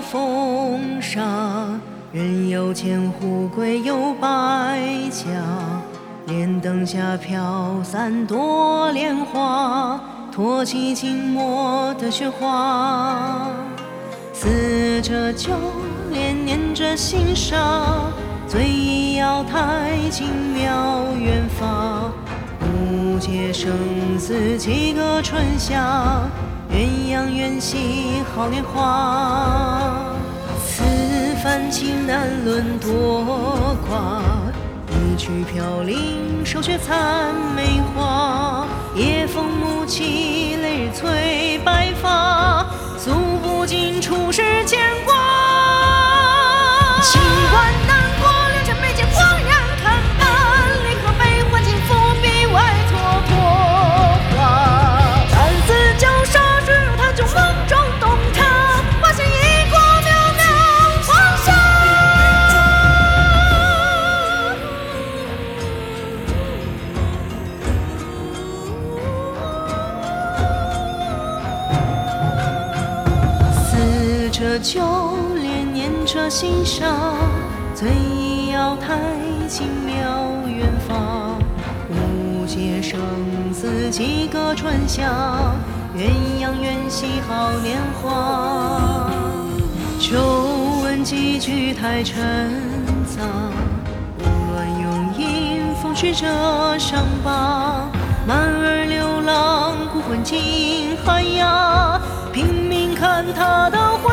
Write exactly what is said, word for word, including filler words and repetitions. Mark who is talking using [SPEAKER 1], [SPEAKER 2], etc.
[SPEAKER 1] 风沙，人有千户归有百家。莲灯下飘散多莲花，托起静默的雪花。似着旧莲，念着心沙，醉意瑶台，轻描远发。无界生死几个春夏，鸳鸯缘兮好年华。此番情难论多寡，一曲飘零手雪残梅花。夜风暮起，泪日催白发，诉不尽处世牵挂。清官难过，良辰美景恍然看淡，离合悲欢，尽伏笔外蹉跎花。战死交杀，水入潭中，梦中洞察，花谢一过，袅袅黄沙。似着旧莲，念着心沙，醉意瑶台，轻描远发。无界生死几个春夏，鸳鸯缘兮好年华。久闻几句太沉杂，无乱用音风续着伤疤。满儿流浪，孤魂尽寒鸦，拼命看他的花。